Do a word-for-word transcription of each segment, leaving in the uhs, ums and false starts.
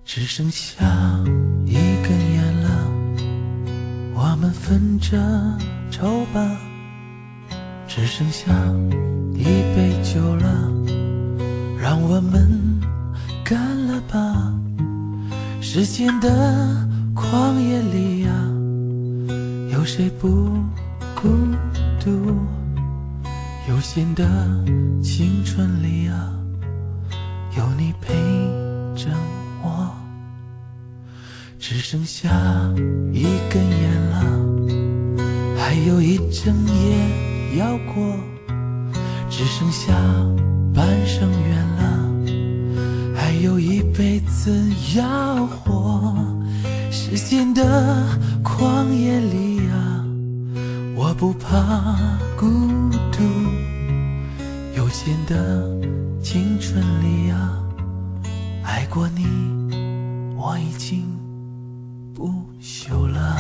只剩下一根烟了，我们分着抽吧。只剩下一杯酒了，让我们干了吧。时间的旷野里啊，有谁不孤独？有限的青春里啊，有你陪着我。只剩下一根烟了，还有一整夜要过。只剩下半生缘了，还有一辈子要活。时间的旷野里啊，我不怕孤独。有限的青春里啊，爱过你我已经不朽了。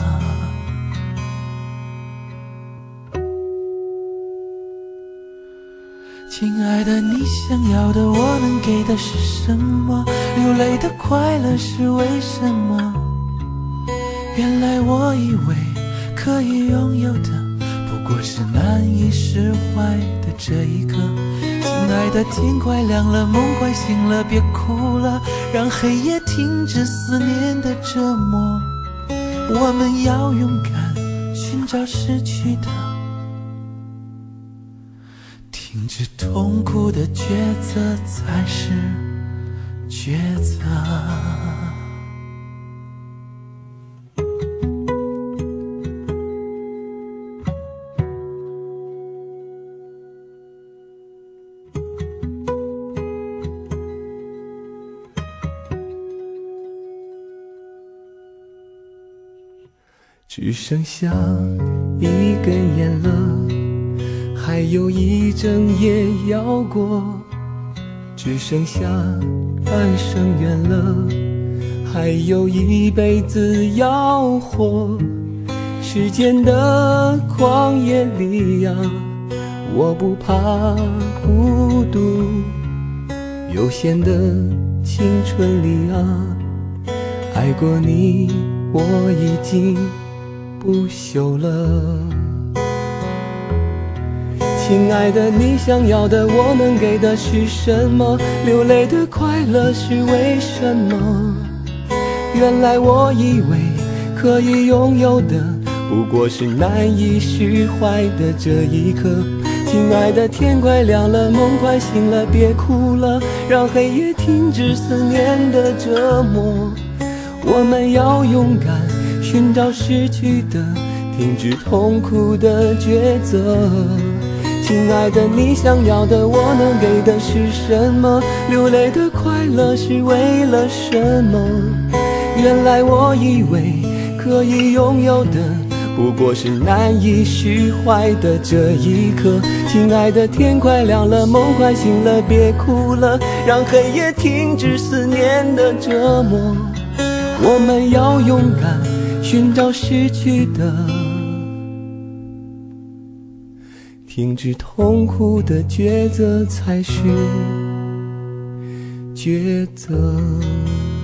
亲爱的，你想要的我能给的是什么？流泪的快乐是为什么？原来我以为可以拥有的，不过是难以释怀的这一刻。亲爱的，天快亮了，梦快醒了，别哭了，让黑夜停止思念的折磨。我们要勇敢寻找失去的，停止痛苦的抉择才是抉择。 只剩下一根烟了，还有一整夜要过。只剩下半生缘了，还有一辈子要活。时间的旷野里啊，我不怕孤独。有限的青春里啊，爱过你我已经不朽了。亲爱的，你想要的我能给的是什么？流泪的快乐是为什么？原来我以为可以拥有的，不过是难以释怀的这一刻。亲爱的，天快亮了，梦快醒了，别哭了，让黑夜停止思念的折磨。我们要勇敢寻找失去的，停止痛苦的抉择。亲爱的，你想要的我能给的是什么？流泪的快乐是为了什么？原来我以为可以拥有的，不过是难以释怀的这一刻。亲爱的，天快亮了，梦快醒了，别哭了，让黑夜停止思念的折磨。我们要勇敢寻找失去的，停止痛苦的抉择才是抉择。